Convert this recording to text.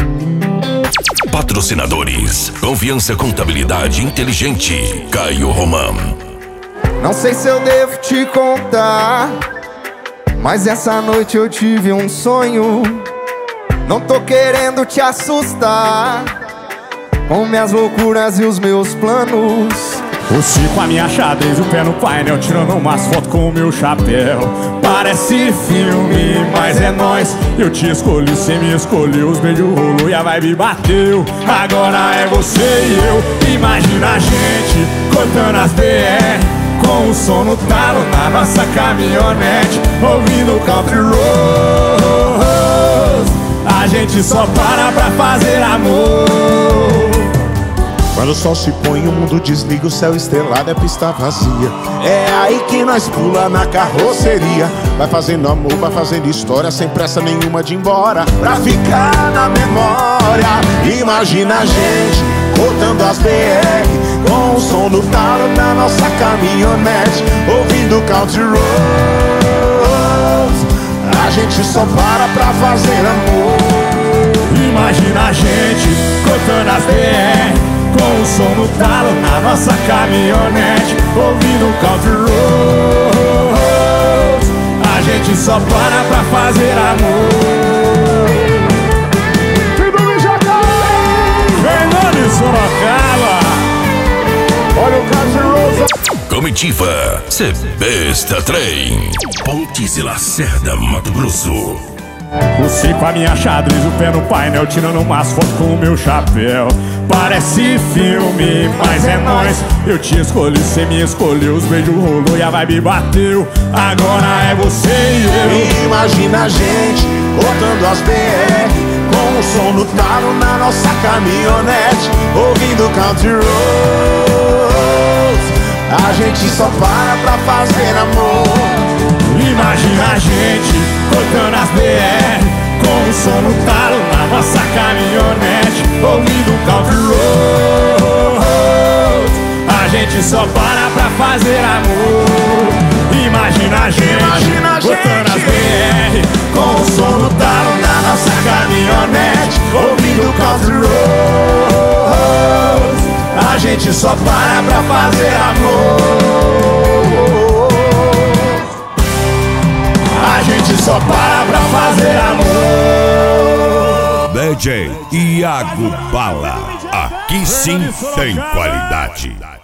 Patrocinadores: Confiança Contabilidade Inteligente, Caio Romão. Não sei se eu devo te contar, mas essa noite eu tive um sonho. Não tô querendo te assustar com minhas loucuras e os meus planos. Você com a minha xadrez, o pé no painel, tirando umas fotos com o meu chapéu. Parece filme, mas é nóis. Eu te escolhi, cê me escolheu. Os beijos rolou e a vibe bateu. Agora é você e eu. Imagina a gente cortando as BR, com o som no talo na nossa caminhonete, ouvindo country roads. A gente só para pra fazer amor. Quando o sol se põe, o mundo desliga, o céu estrelado é pista vazia. É aí que nós pula na carroceria. Vai fazendo amor, vai fazendo história, sem pressa nenhuma de ir embora, pra ficar na memória. Imagina a gente cortando as BR, com o som no talo na nossa caminhonete, ouvindo country roads. A gente só para pra fazer amor. Imagina a gente cortando as BR, com o som no talo na nossa caminhonete, ouvindo country roads. A gente só para pra fazer amor. Fernando e Sorocaba, olha o country roads. Comitiva Cê Besta Trem, Pontes e Lacerda, Mato Grosso. Você com a minha xadrez, o pé no painel, tirando umas fotos com o meu chapéu. Parece filme, mas é nóis. Eu te escolhi, cê me escolheu. Os beijos rolou e a vibe bateu. Agora é você e eu. Imagina a gente botando as BR, com o som no talo na nossa caminhonete, ouvindo country roads. A gente só para pra fazer amor. Imagina a gente cortando as BR, com o som no talo na nossa caminhonete, ouvindo country roads. A gente só para pra fazer amor. Imagina a gente cortando as BR, com o som no talo na nossa caminhonete, ouvindo country roads. A gente só para pra fazer amor. A gente só para fazer amor. DJ Iago Bala, aqui sim tem qualidade.